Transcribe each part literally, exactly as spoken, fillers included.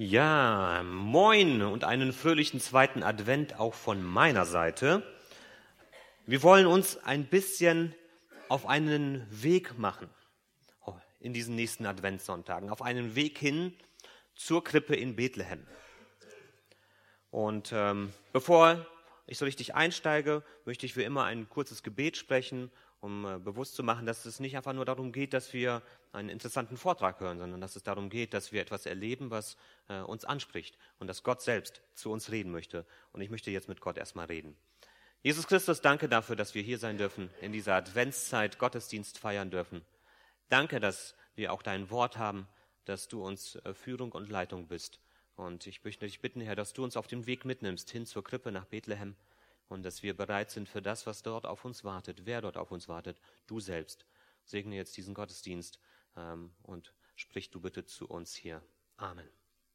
Ja, moin und einen fröhlichen zweiten Advent auch von meiner Seite. Wir wollen uns ein bisschen auf einen Weg machen in diesen nächsten Adventssonntagen, auf einen Weg hin zur Krippe in Bethlehem. Und ähm, bevor ich so richtig einsteige, möchte ich wie immer ein kurzes Gebet sprechen, um äh, bewusst zu machen, dass es nicht einfach nur darum geht, dass wir einen interessanten Vortrag hören, sondern dass es darum geht, dass wir etwas erleben, was äh, uns anspricht und dass Gott selbst zu uns reden möchte. Und ich möchte jetzt mit Gott erstmal reden. Jesus Christus, danke dafür, dass wir hier sein dürfen, in dieser Adventszeit Gottesdienst feiern dürfen. Danke, dass wir auch dein Wort haben, dass du uns äh, Führung und Leitung bist. Und ich möchte dich bitten, Herr, dass du uns auf dem Weg mitnimmst, hin zur Krippe nach Bethlehem und dass wir bereit sind für das, was dort auf uns wartet, wer dort auf uns wartet, du selbst. Segne jetzt diesen Gottesdienst ähm, und sprich du bitte zu uns hier. Amen.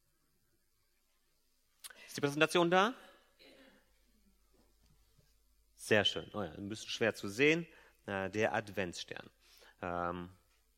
Ist die Präsentation da? Sehr schön. Oh ja, ein bisschen schwer zu sehen. Äh, der Adventsstern. Ähm,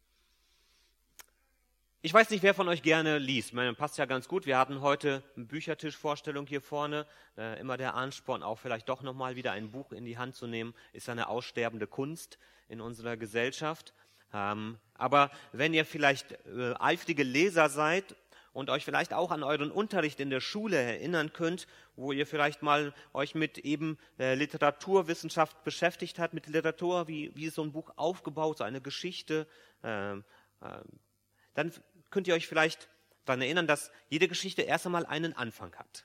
Ich weiß nicht, wer von euch gerne liest. Ich meine, passt ja ganz gut. Wir hatten heute eine Büchertischvorstellung hier vorne. Äh, immer der Ansporn, auch vielleicht doch nochmal wieder ein Buch in die Hand zu nehmen, ist eine aussterbende Kunst in unserer Gesellschaft. Ähm, aber wenn ihr vielleicht äh, eifrige Leser seid und euch vielleicht auch an euren Unterricht in der Schule erinnern könnt, wo ihr vielleicht mal euch mit eben äh, Literaturwissenschaft beschäftigt habt, mit Literatur, wie, wie ist so ein Buch aufgebaut, so eine Geschichte, äh, äh, dann könnt ihr euch vielleicht daran erinnern, dass jede Geschichte erst einmal einen Anfang hat.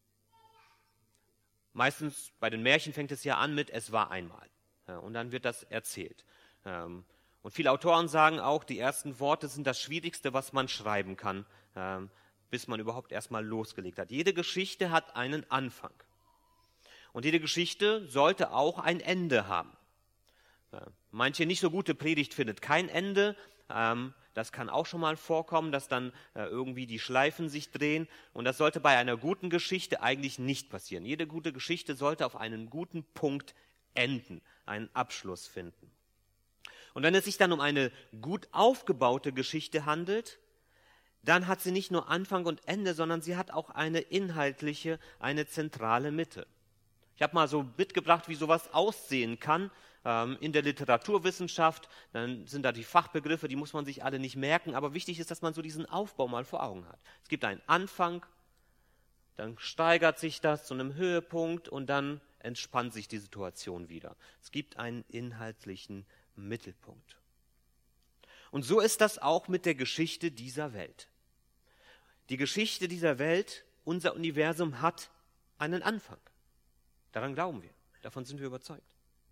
Meistens bei den Märchen fängt es ja an mit "Es war einmal". Ja, und dann wird das erzählt. Ähm, und viele Autoren sagen auch, die ersten Worte sind das Schwierigste, was man schreiben kann, ähm, bis man überhaupt erstmal losgelegt hat. Jede Geschichte hat einen Anfang. Und jede Geschichte sollte auch ein Ende haben. Ja, manche nicht so gute Predigt findet kein Ende. Ähm, Das kann auch schon mal vorkommen, dass dann äh, irgendwie die Schleifen sich drehen. Und das sollte bei einer guten Geschichte eigentlich nicht passieren. Jede gute Geschichte sollte auf einen guten Punkt enden, einen Abschluss finden. Und wenn es sich dann um eine gut aufgebaute Geschichte handelt, dann hat sie nicht nur Anfang und Ende, sondern sie hat auch eine inhaltliche, eine zentrale Mitte. Ich habe mal so mitgebracht, wie sowas aussehen kann. In der Literaturwissenschaft, dann sind da die Fachbegriffe, die muss man sich alle nicht merken, aber wichtig ist, dass man so diesen Aufbau mal vor Augen hat. Es gibt einen Anfang, dann steigert sich das zu einem Höhepunkt und dann entspannt sich die Situation wieder. Es gibt einen inhaltlichen Mittelpunkt. Und so ist das auch mit der Geschichte dieser Welt. Die Geschichte dieser Welt, unser Universum, hat einen Anfang. Daran glauben wir, davon sind wir überzeugt.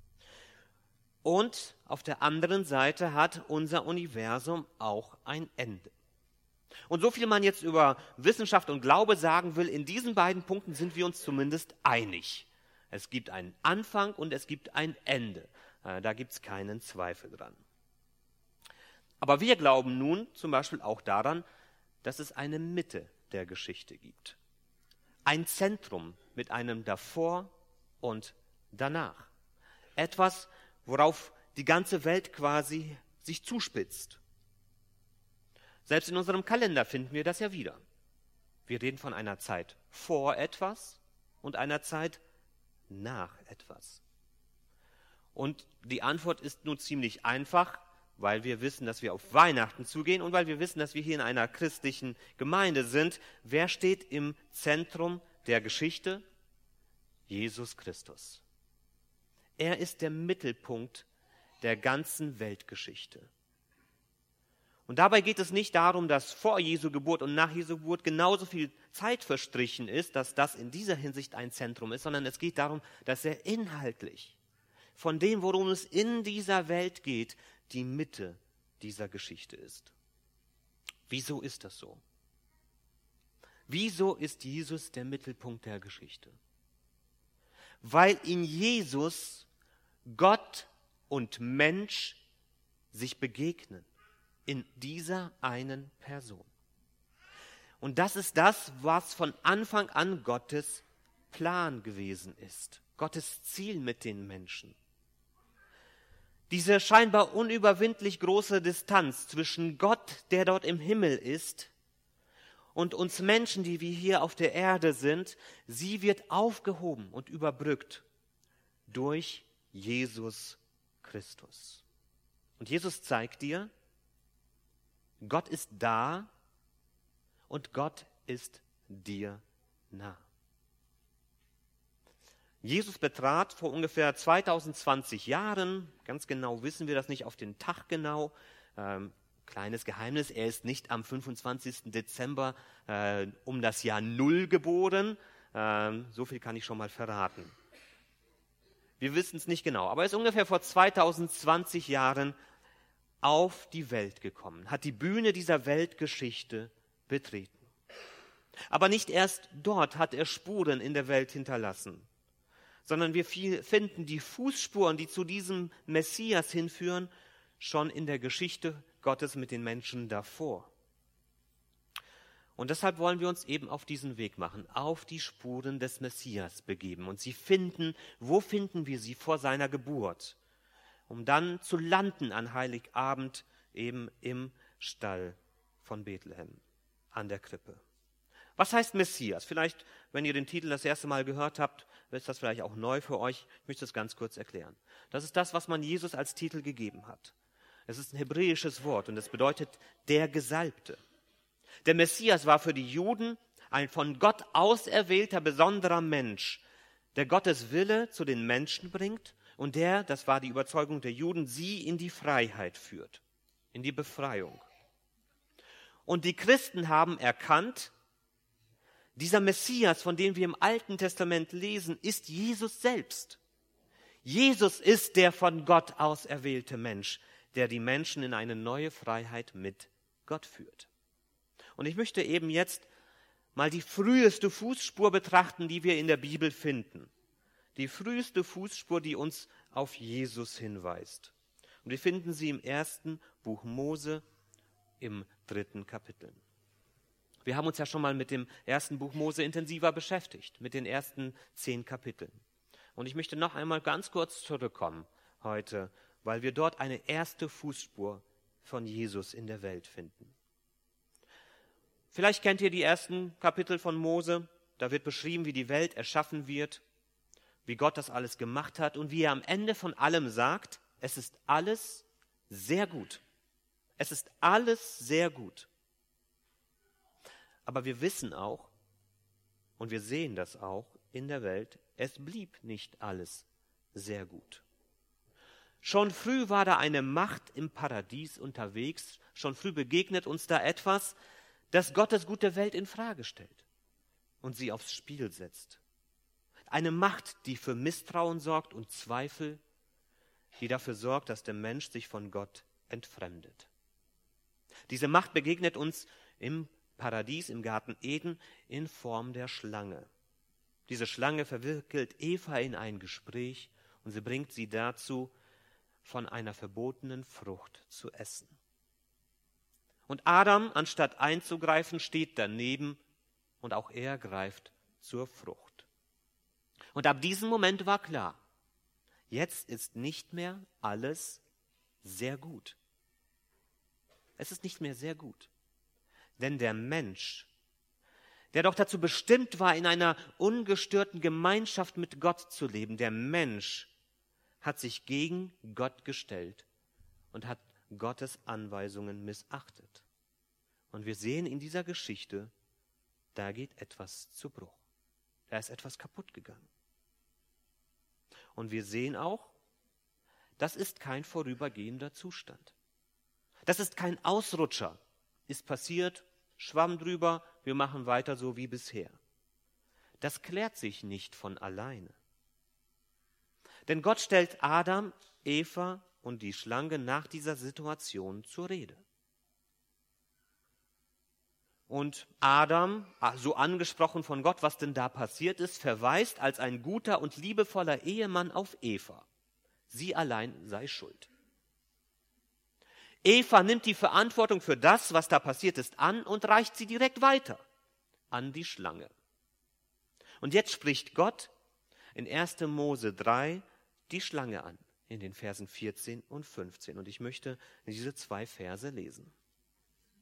Und auf der anderen Seite hat unser Universum auch ein Ende. Und so viel man jetzt über Wissenschaft und Glaube sagen will, in diesen beiden Punkten sind wir uns zumindest einig. Es gibt einen Anfang und es gibt ein Ende. Da gibt es keinen Zweifel dran. Aber wir glauben nun zum Beispiel auch daran, dass es eine Mitte der Geschichte gibt. Ein Zentrum mit einem Davor und Danach. Etwas, worauf die ganze Welt quasi sich zuspitzt. Selbst in unserem Kalender finden wir das ja wieder. Wir reden von einer Zeit vor etwas und einer Zeit nach etwas. Und die Antwort ist nun ziemlich einfach, weil wir wissen, dass wir auf Weihnachten zugehen und weil wir wissen, dass wir hier in einer christlichen Gemeinde sind. Wer steht im Zentrum der Geschichte? Jesus Christus. Er ist der Mittelpunkt der ganzen Weltgeschichte. Und dabei geht es nicht darum, dass vor Jesu Geburt und nach Jesu Geburt genauso viel Zeit verstrichen ist, dass das in dieser Hinsicht ein Zentrum ist, sondern es geht darum, dass er inhaltlich von dem, worum es in dieser Welt geht, die Mitte dieser Geschichte ist. Wieso ist das so? Wieso ist Jesus der Mittelpunkt der Geschichte? Weil in Jesus Gott und Mensch sich begegnen, in dieser einen Person. Und das ist das, was von Anfang an Gottes Plan gewesen ist, Gottes Ziel mit den Menschen. Diese scheinbar unüberwindlich große Distanz zwischen Gott, der dort im Himmel ist, und uns Menschen, die wir hier auf der Erde sind, sie wird aufgehoben und überbrückt durch Jesus Christus. Und Jesus zeigt dir, Gott ist da und Gott ist dir nah. Jesus betrat vor ungefähr zweitausendzwanzig Jahren, ganz genau wissen wir das nicht auf den Tag genau, ähm, kleines Geheimnis, er ist nicht am fünfundzwanzigsten Dezember äh, um das Jahr Null geboren, ähm, so viel kann ich schon mal verraten. Wir wissen es nicht genau, aber er ist ungefähr vor zweitausendzwanzig Jahren auf die Welt gekommen, hat die Bühne dieser Weltgeschichte betreten. Aber nicht erst dort hat er Spuren in der Welt hinterlassen, sondern wir finden die Fußspuren, die zu diesem Messias hinführen, schon in der Geschichte Gottes mit den Menschen davor. Und deshalb wollen wir uns eben auf diesen Weg machen, auf die Spuren des Messias begeben und sie finden, wo finden wir sie vor seiner Geburt, um dann zu landen an Heiligabend eben im Stall von Bethlehem, an der Krippe. Was heißt Messias? Vielleicht, wenn ihr den Titel das erste Mal gehört habt, ist das vielleicht auch neu für euch. Ich möchte es ganz kurz erklären. Das ist das, was man Jesus als Titel gegeben hat. Es ist ein hebräisches Wort und es bedeutet der Gesalbte. Der Messias war für die Juden ein von Gott auserwählter, besonderer Mensch, der Gottes Wille zu den Menschen bringt und der, das war die Überzeugung der Juden, sie in die Freiheit führt, in die Befreiung. Und die Christen haben erkannt, dieser Messias, von dem wir im Alten Testament lesen, ist Jesus selbst. Jesus ist der von Gott auserwählte Mensch, der die Menschen in eine neue Freiheit mit Gott führt. Und ich möchte eben jetzt mal die früheste Fußspur betrachten, die wir in der Bibel finden. Die früheste Fußspur, die uns auf Jesus hinweist. Und wir finden sie im ersten Buch Mose im dritten Kapitel. Wir haben uns ja schon mal mit dem ersten Buch Mose intensiver beschäftigt, mit den ersten zehn Kapiteln. Und ich möchte noch einmal ganz kurz zurückkommen heute, weil wir dort eine erste Fußspur von Jesus in der Welt finden. Vielleicht kennt ihr die ersten Kapitel von Mose. Da wird beschrieben, wie die Welt erschaffen wird, wie Gott das alles gemacht hat und wie er am Ende von allem sagt, es ist alles sehr gut. Es ist alles sehr gut. Aber wir wissen auch, und wir sehen das auch in der Welt, es blieb nicht alles sehr gut. Schon früh war da eine Macht im Paradies unterwegs, schon früh begegnet uns da etwas, das Gottes gute Welt in Frage stellt und sie aufs Spiel setzt. Eine Macht, die für Misstrauen sorgt und Zweifel, die dafür sorgt, dass der Mensch sich von Gott entfremdet. Diese Macht begegnet uns im Paradies, im Garten Eden, in Form der Schlange. Diese Schlange verwickelt Eva in ein Gespräch und sie bringt sie dazu, von einer verbotenen Frucht zu essen. Und Adam, anstatt einzugreifen, steht daneben und auch er greift zur Frucht. Und ab diesem Moment war klar, jetzt ist nicht mehr alles sehr gut. Es ist nicht mehr sehr gut. Denn der Mensch, der doch dazu bestimmt war, in einer ungestörten Gemeinschaft mit Gott zu leben, der Mensch hat sich gegen Gott gestellt und hat Gottes Anweisungen missachtet. Und wir sehen in dieser Geschichte, da geht etwas zu Bruch. Da ist etwas kaputt gegangen. Und wir sehen auch, das ist kein vorübergehender Zustand. Das ist kein Ausrutscher. Ist passiert, schwamm drüber, wir machen weiter so wie bisher. Das klärt sich nicht von alleine. Denn Gott stellt Adam, Eva und die Schlange nach dieser Situation zur Rede. Und Adam, so angesprochen von Gott, was denn da passiert ist, verweist als ein guter und liebevoller Ehemann auf Eva. Sie allein sei schuld. Eva nimmt die Verantwortung für das, was da passiert ist, an und reicht sie direkt weiter an die Schlange. Und jetzt spricht Gott in erster Mose drei die Schlange an, in den Versen vierzehn und fünfzehn. Und ich möchte diese zwei Verse lesen.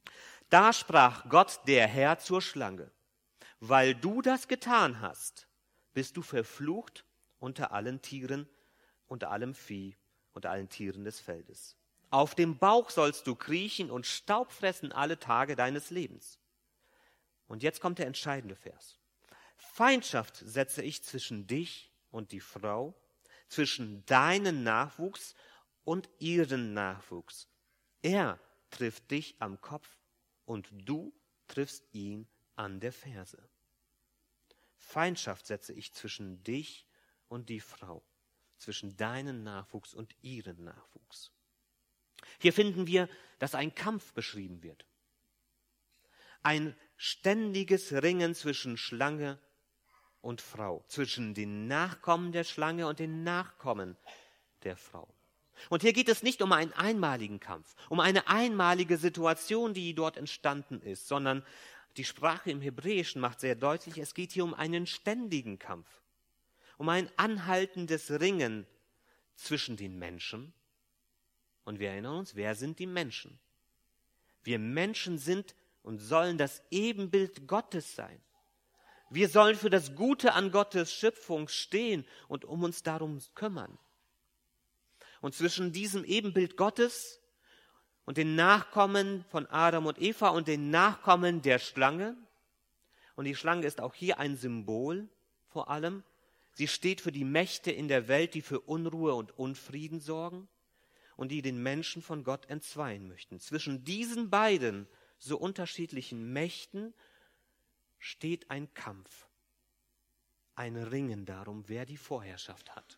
Da sprach Gott, der Herr, zur Schlange: Weil du das getan hast, bist du verflucht unter allen Tieren, unter allem Vieh, unter allen Tieren des Feldes. Auf dem Bauch sollst du kriechen und Staub fressen alle Tage deines Lebens. Und jetzt kommt der entscheidende Vers. Feindschaft setze ich zwischen dich und die Frau, zwischen deinen Nachwuchs und ihren Nachwuchs. Er trifft dich am Kopf und du triffst ihn an der Ferse. Feindschaft setze ich zwischen dich und die Frau, zwischen deinen Nachwuchs und ihren Nachwuchs. Hier finden wir, dass ein Kampf beschrieben wird. Ein ständiges Ringen zwischen Schlange und Frau, zwischen den Nachkommen der Schlange und den Nachkommen der Frau. Und hier geht es nicht um einen einmaligen Kampf, um eine einmalige Situation, die dort entstanden ist, sondern die Sprache im Hebräischen macht sehr deutlich, es geht hier um einen ständigen Kampf, um ein anhaltendes Ringen zwischen den Menschen. Und wir erinnern uns, wer sind die Menschen? Wir Menschen sind und sollen das Ebenbild Gottes sein. Wir sollen für das Gute an Gottes Schöpfung stehen und um uns darum kümmern. Und zwischen diesem Ebenbild Gottes und den Nachkommen von Adam und Eva und den Nachkommen der Schlange, und die Schlange ist auch hier ein Symbol vor allem, sie steht für die Mächte in der Welt, die für Unruhe und Unfrieden sorgen und die den Menschen von Gott entzweien möchten. Zwischen diesen beiden so unterschiedlichen Mächten steht ein Kampf, ein Ringen darum, wer die Vorherrschaft hat.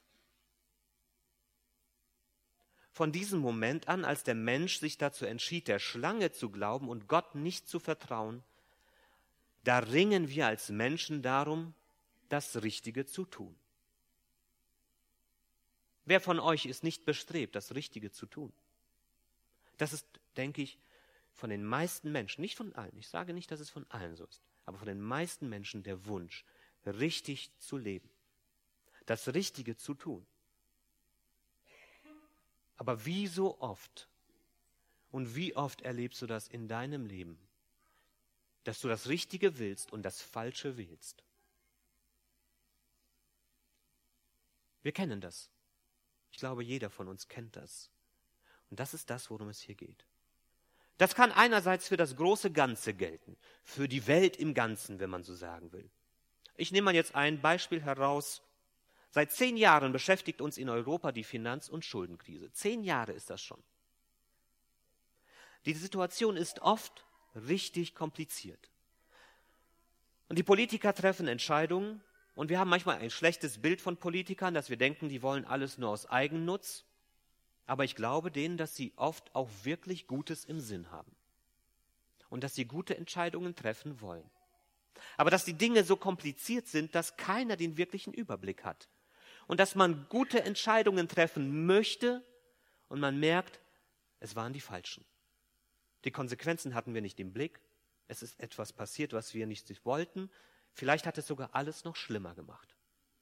Von diesem Moment an, als der Mensch sich dazu entschied, der Schlange zu glauben und Gott nicht zu vertrauen, da ringen wir als Menschen darum, das Richtige zu tun. Wer von euch ist nicht bestrebt, das Richtige zu tun? Das ist, denke ich, von den meisten Menschen, nicht von allen, ich sage nicht, dass es von allen so ist, aber von den meisten Menschen der Wunsch, richtig zu leben, das Richtige zu tun. Aber wie so oft und wie oft erlebst du das in deinem Leben, dass du das Richtige willst und das Falsche wählst? Wir kennen das. Ich glaube, jeder von uns kennt das. Und das ist das, worum es hier geht. Das kann einerseits für das große Ganze gelten, für die Welt im Ganzen, wenn man so sagen will. Ich nehme mal jetzt ein Beispiel heraus. Seit zehn Jahren beschäftigt uns in Europa die Finanz- und Schuldenkrise. Zehn Jahre ist das schon. Die Situation ist oft richtig kompliziert. Und die Politiker treffen Entscheidungen und wir haben manchmal ein schlechtes Bild von Politikern, dass wir denken, die wollen alles nur aus Eigennutz. Aber ich glaube denen, dass sie oft auch wirklich Gutes im Sinn haben und dass sie gute Entscheidungen treffen wollen. Aber dass die Dinge so kompliziert sind, dass keiner den wirklichen Überblick hat. Und dass man gute Entscheidungen treffen möchte und man merkt, es waren die falschen. Die Konsequenzen hatten wir nicht im Blick. Es ist etwas passiert, was wir nicht wollten. Vielleicht hat es sogar alles noch schlimmer gemacht.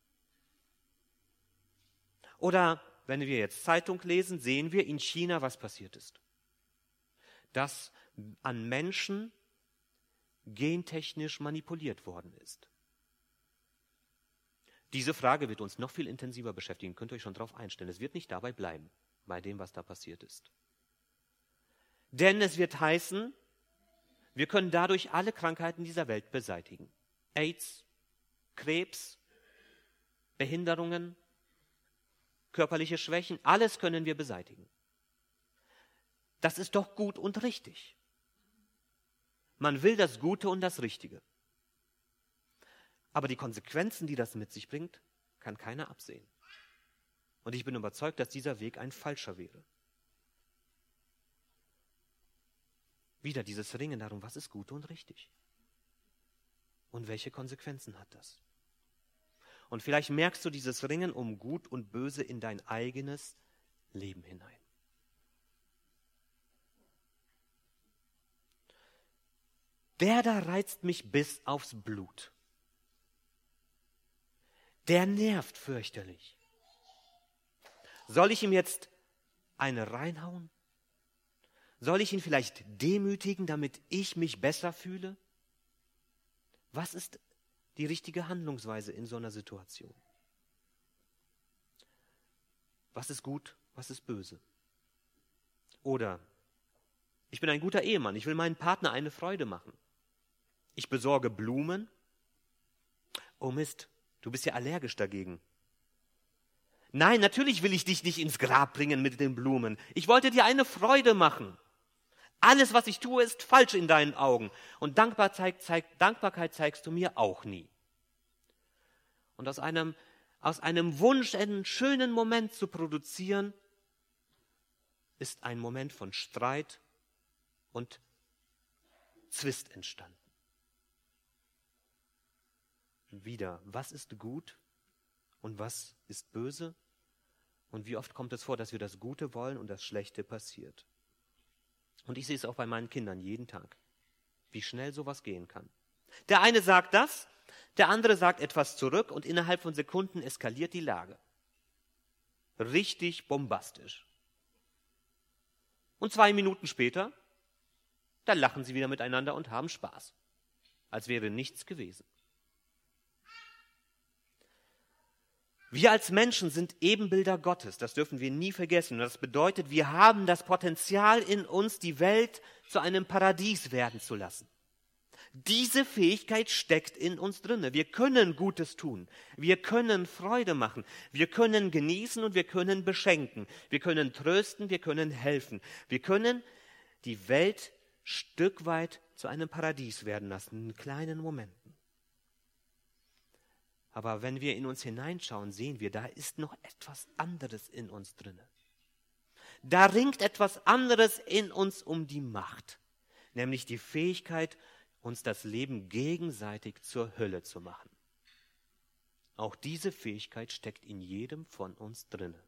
Oder wenn wir jetzt Zeitung lesen, sehen wir in China, was passiert ist. Dass an Menschen gentechnisch manipuliert worden ist. Diese Frage wird uns noch viel intensiver beschäftigen. Könnt ihr euch schon darauf einstellen. Es wird nicht dabei bleiben, bei dem, was da passiert ist. Denn es wird heißen, wir können dadurch alle Krankheiten dieser Welt beseitigen. AIDS, Krebs, Behinderungen, körperliche Schwächen, alles können wir beseitigen. Das ist doch gut und richtig. Man will das Gute und das Richtige. Aber die Konsequenzen, die das mit sich bringt, kann keiner absehen. Und ich bin überzeugt, dass dieser Weg ein falscher wäre. Wieder dieses Ringen darum, was ist gut und richtig? Und welche Konsequenzen hat das? Und vielleicht merkst du dieses Ringen um Gut und Böse in dein eigenes Leben hinein. Der da reizt mich bis aufs Blut. Der nervt fürchterlich. Soll ich ihm jetzt eine reinhauen? Soll ich ihn vielleicht demütigen, damit ich mich besser fühle? Was ist die richtige Handlungsweise in so einer Situation? Was ist gut, was ist böse? Oder ich bin ein guter Ehemann, ich will meinem Partner eine Freude machen. Ich besorge Blumen. Oh Mist, du bist ja allergisch dagegen. Nein, natürlich will ich dich nicht ins Grab bringen mit den Blumen. Ich wollte dir eine Freude machen. Alles, was ich tue, ist falsch in deinen Augen. Und Dankbar zeig, zeig, Dankbarkeit zeigst du mir auch nie. Und aus einem, aus einem Wunsch, einen schönen Moment zu produzieren, ist ein Moment von Streit und Zwist entstanden. Wieder, was ist gut und was ist böse? Und wie oft kommt es vor, dass wir das Gute wollen und das Schlechte passiert? Und ich sehe es auch bei meinen Kindern jeden Tag, wie schnell sowas gehen kann. Der eine sagt das, der andere sagt etwas zurück und innerhalb von Sekunden eskaliert die Lage. Richtig bombastisch. Und zwei Minuten später, da lachen sie wieder miteinander und haben Spaß, als wäre nichts gewesen. Wir als Menschen sind Ebenbilder Gottes, das dürfen wir nie vergessen. Und das bedeutet, wir haben das Potenzial in uns, die Welt zu einem Paradies werden zu lassen. Diese Fähigkeit steckt in uns drinne. Wir können Gutes tun, wir können Freude machen, wir können genießen und wir können beschenken, wir können trösten, wir können helfen. Wir können die Welt Stück weit zu einem Paradies werden lassen, in kleinen Momenten. Aber wenn wir in uns hineinschauen, sehen wir, da ist noch etwas anderes in uns drinne. Da ringt etwas anderes in uns um die Macht, nämlich die Fähigkeit, uns das Leben gegenseitig zur Hölle zu machen. Auch diese Fähigkeit steckt in jedem von uns drinne.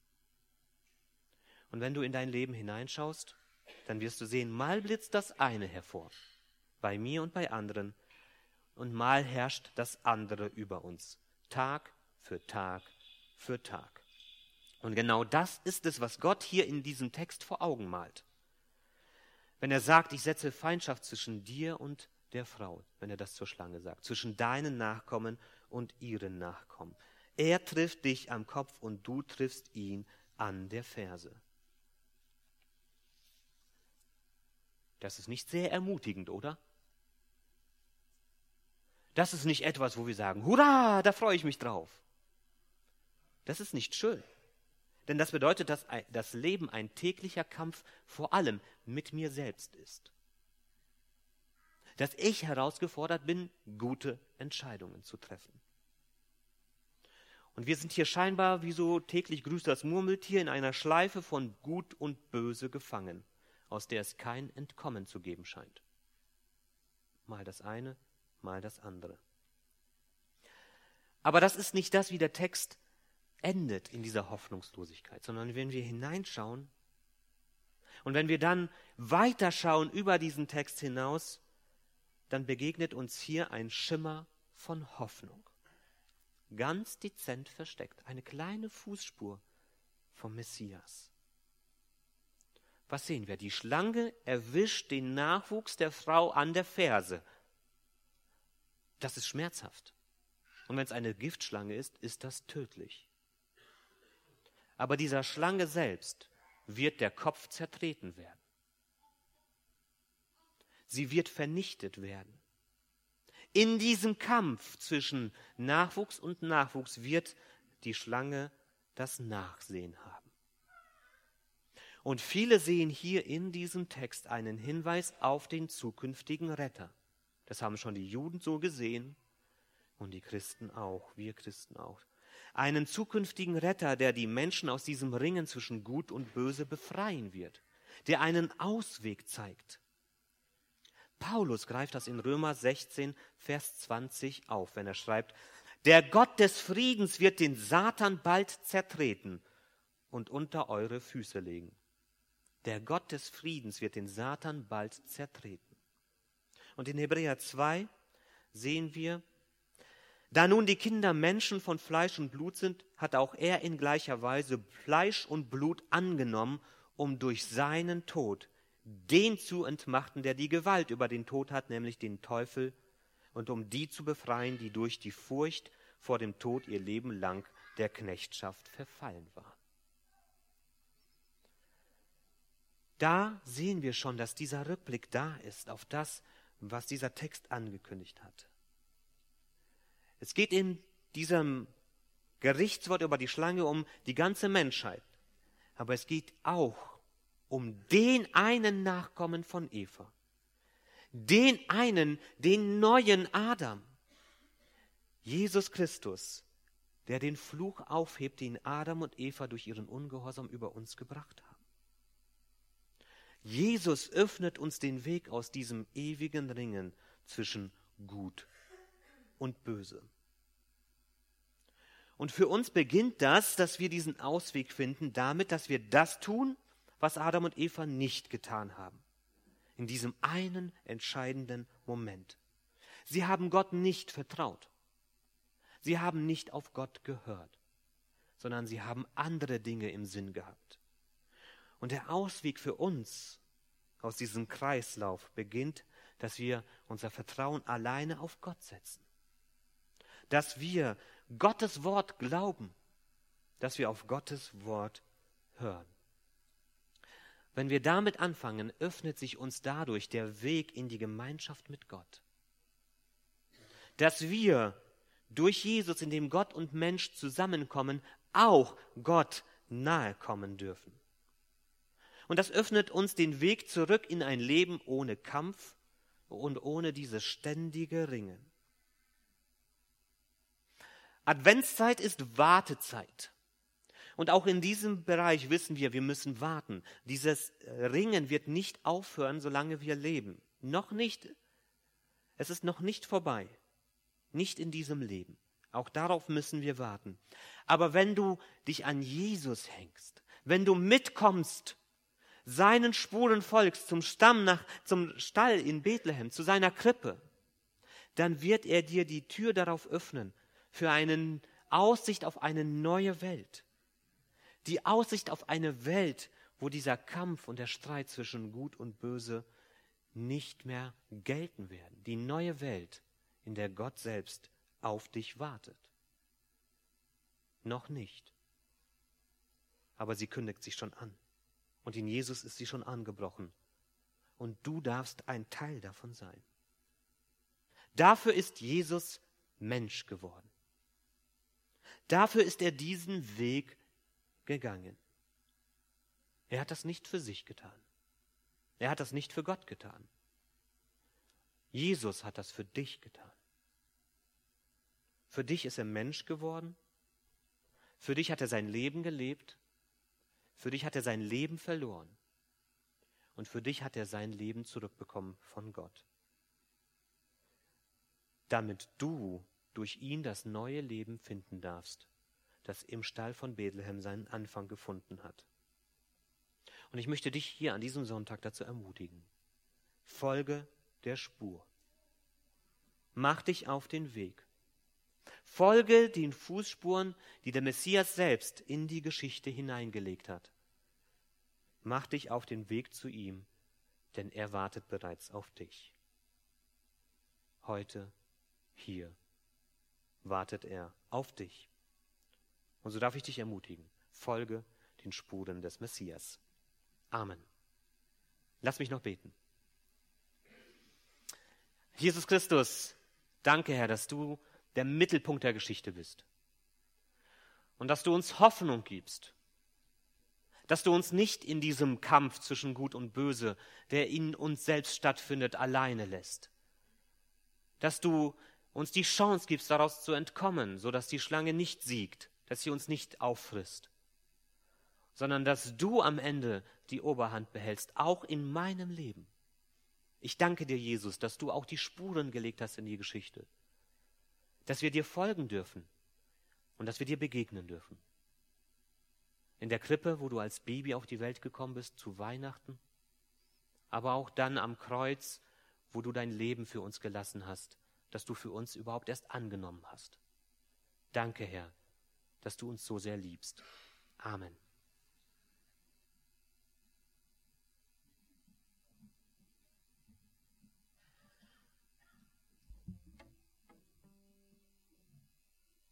Und wenn du in dein Leben hineinschaust, dann wirst du sehen, mal blitzt das eine hervor, bei mir und bei anderen, und mal herrscht das andere über uns, Tag für Tag für Tag. Und genau das ist es, was Gott hier in diesem Text vor Augen malt. Wenn er sagt, ich setze Feindschaft zwischen dir und der Frau, wenn er das zur Schlange sagt, zwischen deinen Nachkommen und ihren Nachkommen. Er trifft dich am Kopf und du triffst ihn an der Ferse. Das ist nicht sehr ermutigend, oder? Das ist nicht etwas, wo wir sagen, hurra, da freue ich mich drauf. Das ist nicht schön. Denn das bedeutet, dass das Leben ein täglicher Kampf vor allem mit mir selbst ist. Dass ich herausgefordert bin, gute Entscheidungen zu treffen. Und wir sind hier scheinbar, wie so täglich grüßt das Murmeltier, in einer Schleife von Gut und Böse gefangen, aus der es kein Entkommen zu geben scheint. Mal das eine, mal das andere. Aber das ist nicht das, wie der Text endet in dieser Hoffnungslosigkeit, sondern wenn wir hineinschauen und wenn wir dann weiterschauen über diesen Text hinaus, dann begegnet uns hier ein Schimmer von Hoffnung. Ganz dezent versteckt, eine kleine Fußspur vom Messias. Was sehen wir? Die Schlange erwischt den Nachwuchs der Frau an der Ferse. Das ist schmerzhaft. Und wenn es eine Giftschlange ist, ist das tödlich. Aber dieser Schlange selbst wird der Kopf zertreten werden. Sie wird vernichtet werden. In diesem Kampf zwischen Nachwuchs und Nachwuchs wird die Schlange das Nachsehen haben. Und viele sehen hier in diesem Text einen Hinweis auf den zukünftigen Retter. Das haben schon die Juden so gesehen und die Christen auch, wir Christen auch. Einen zukünftigen Retter, der die Menschen aus diesem Ringen zwischen Gut und Böse befreien wird, der einen Ausweg zeigt. Paulus greift das in Römer sechzehn, Vers zwanzig auf, wenn er schreibt, der Gott des Friedens wird den Satan bald zertreten und unter eure Füße legen. Der Gott des Friedens wird den Satan bald zertreten. Und in Hebräer zwei sehen wir, da nun die Kinder Menschen von Fleisch und Blut sind, hat auch er in gleicher Weise Fleisch und Blut angenommen, um durch seinen Tod den zu entmachten, der die Gewalt über den Tod hat, nämlich den Teufel, und um die zu befreien, die durch die Furcht vor dem Tod ihr Leben lang der Knechtschaft verfallen waren. Da sehen wir schon, dass dieser Rückblick da ist auf das, was dieser Text angekündigt hat. Es geht in diesem Gerichtswort über die Schlange um die ganze Menschheit. Aber es geht auch um den einen Nachkommen von Eva. Den einen, den neuen Adam. Jesus Christus, der den Fluch aufhebt, den Adam und Eva durch ihren Ungehorsam über uns gebracht haben. Jesus öffnet uns den Weg aus diesem ewigen Ringen zwischen Gut und Böse. Und für uns beginnt das, dass wir diesen Ausweg finden, damit, dass wir das tun, was Adam und Eva nicht getan haben. In diesem einen entscheidenden Moment. Sie haben Gott nicht vertraut. Sie haben nicht auf Gott gehört, sondern sie haben andere Dinge im Sinn gehabt. Und der Ausweg für uns aus diesem Kreislauf beginnt, dass wir unser Vertrauen alleine auf Gott setzen. Dass wir Gottes Wort glauben, dass wir auf Gottes Wort hören. Wenn wir damit anfangen, öffnet sich uns dadurch der Weg in die Gemeinschaft mit Gott. Dass wir durch Jesus, in dem Gott und Mensch zusammenkommen, auch Gott nahe kommen dürfen. Und das öffnet uns den Weg zurück in ein Leben ohne Kampf und ohne dieses ständige Ringen. Adventszeit ist Wartezeit. Und auch in diesem Bereich wissen wir, wir müssen warten. Dieses Ringen wird nicht aufhören, solange wir leben. Noch nicht. Es ist noch nicht vorbei. Nicht in diesem Leben. Auch darauf müssen wir warten. Aber wenn du dich an Jesus hängst, wenn du mitkommst, seinen Spuren folgst, zum Stamm nach, zum Stall in Bethlehem, zu seiner Krippe, dann wird er dir die Tür darauf öffnen, für eine Aussicht auf eine neue Welt. Die Aussicht auf eine Welt, wo dieser Kampf und der Streit zwischen Gut und Böse nicht mehr gelten werden. Die neue Welt, in der Gott selbst auf dich wartet. Noch nicht. Aber sie kündigt sich schon an. Und in Jesus ist sie schon angebrochen. Und du darfst ein Teil davon sein. Dafür ist Jesus Mensch geworden. Dafür ist er diesen Weg gegangen. Er hat das nicht für sich getan. Er hat das nicht für Gott getan. Jesus hat das für dich getan. Für dich ist er Mensch geworden. Für dich hat er sein Leben gelebt. Für dich hat er sein Leben verloren. Und für dich hat er sein Leben zurückbekommen von Gott. Damit du durch ihn das neue Leben finden darfst, das im Stall von Bethlehem seinen Anfang gefunden hat. Und ich möchte dich hier an diesem Sonntag dazu ermutigen. Folge der Spur. Mach dich auf den Weg. Folge den Fußspuren, die der Messias selbst in die Geschichte hineingelegt hat. Mach dich auf den Weg zu ihm, denn er wartet bereits auf dich. Heute, hier, wartet er auf dich. Und so darf ich dich ermutigen, folge den Spuren des Messias. Amen. Lass mich noch beten. Jesus Christus, danke, Herr, dass du der Mittelpunkt der Geschichte bist. Und dass du uns Hoffnung gibst. Dass du uns nicht in diesem Kampf zwischen Gut und Böse, der in uns selbst stattfindet, alleine lässt. Dass du uns die Chance gibst, daraus zu entkommen, sodass die Schlange nicht siegt, dass sie uns nicht auffrisst, sondern dass du am Ende die Oberhand behältst, auch in meinem Leben. Ich danke dir, Jesus, dass du auch die Spuren gelegt hast in die Geschichte, dass wir dir folgen dürfen und dass wir dir begegnen dürfen. In der Krippe, wo du als Baby auf die Welt gekommen bist, zu Weihnachten, aber auch dann am Kreuz, wo du dein Leben für uns gelassen hast, dass du für uns überhaupt erst angenommen hast. Danke, Herr, dass du uns so sehr liebst. Amen.